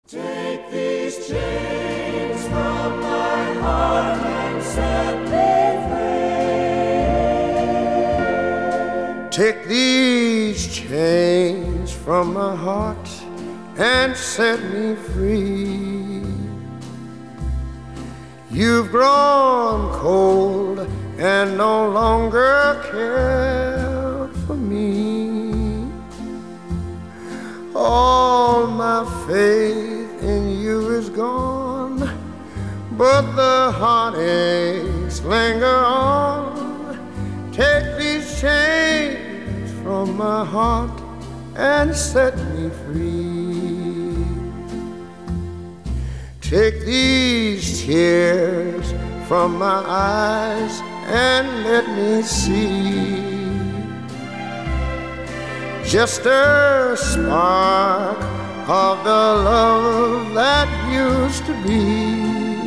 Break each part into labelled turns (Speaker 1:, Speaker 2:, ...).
Speaker 1: Take these chains from my heart and set me free.
Speaker 2: Take these chains from my heart and set me free. You've grown cold and no longer care for me. All my faith in you is gone, but the heartaches linger on. Take these chains from my heart and set me free. Take these tears from my eyes and let me see just a spark of the love that used to be.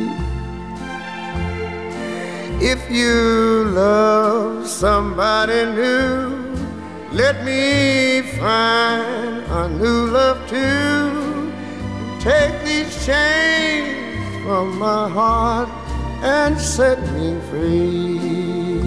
Speaker 2: If you love somebody new, let me find a new love too. Take these chains from my heart and set me free.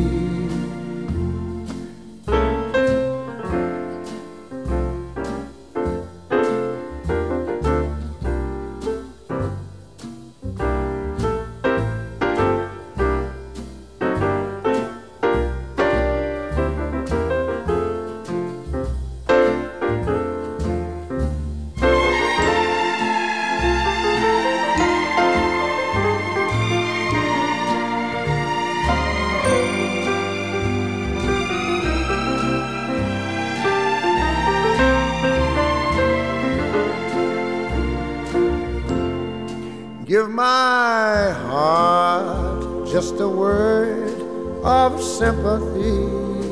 Speaker 2: Give my heart just a word of sympathy.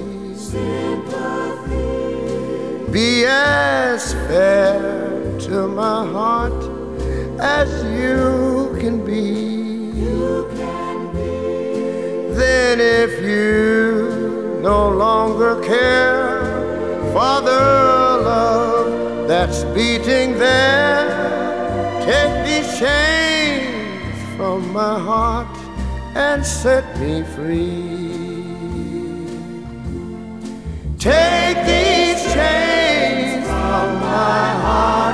Speaker 2: Be as fair to my heart as you can be. Then if you no longer care for the love that's beating there, take these chains from my heart and set me free. Take these chains from my heart